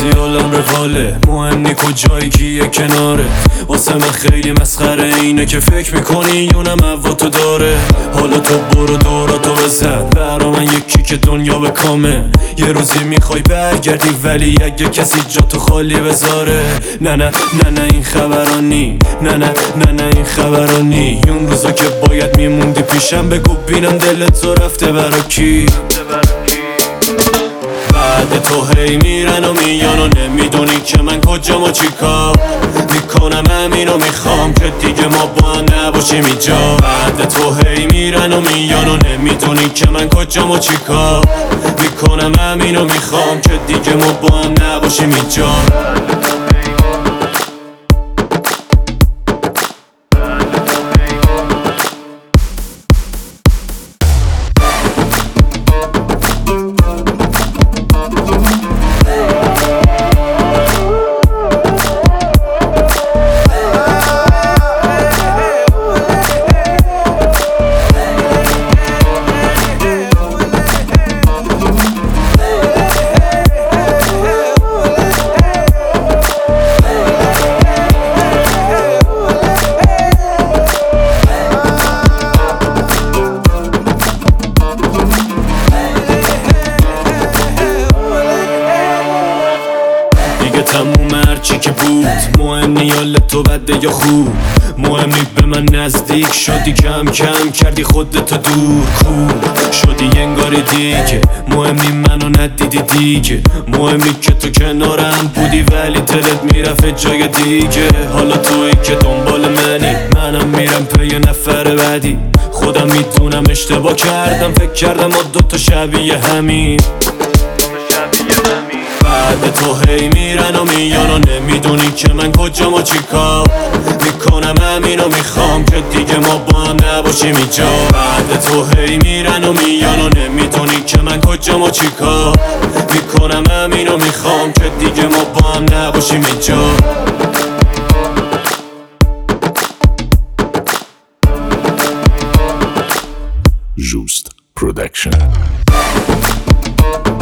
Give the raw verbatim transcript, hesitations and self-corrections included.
خیالم رواله، مهم نی کجایی کیه کناره. واسه من خیلی مسخره اینه که فکر میکنی یونم هوا تو داره. حالا تو برو دوراتو بزن، برا من یکی که دنیا به کامه. یه روزی میخوای برگردی ولی اگه کسی جا تو خالی بذاره. نه نه نه نه این خبرانی، نه نه نه نه این خبرانی. اون روزا که باید میموندی پیشم بگو بینم دلت تو رفته برا کی. بعد تو هی میرن و میان و نمیدونی که من کجام و چی کار میکنم. همینو میخوام که دیگه ما با هم نباشیم اینجا. بعد تو هی میرن و میان و نمیدونی که من کجام و چی کار میکنم. همینو میخوام که دیگه ما با هم نباشیم اینجا. تموم هرچی که بود مهم نی حالت تو بده یا خوب. مهم نی به من نزدیک شدی، کم کم کردی خودتو دور کور شدی انگاری دیگه. مهم نی منو ندیدی دیگه، مهم نی که تو کنارم بودی ولی دلت میرفت جای دیگه. حالا تویی که دنبال منی، منم میرم پی نفر بعدی. خودم میدونم اشتباه کردم، فکر کردم ما دوتا شبیه همین. بعد تو هی میرن و میان و نمیدونی که من کجام و چی کار میکنم. همینو میخوام که دیگه ما با هم نباشیم اینجا. بعد تو هی میرن و میان و نمیدونی که من کجام و چی کار میکنم. همینو میخوام که دیگه ما با هم نباشیم اینجا. Just Production.